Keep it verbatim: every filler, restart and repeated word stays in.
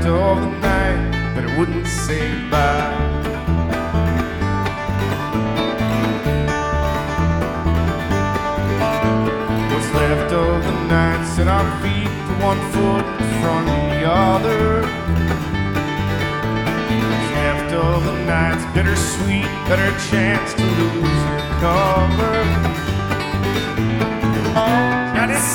of the night that I wouldn't say goodbye. What's left of the night set our feet to one foot in front of the other. What's left of the night's bittersweet, better chance to lose your cover.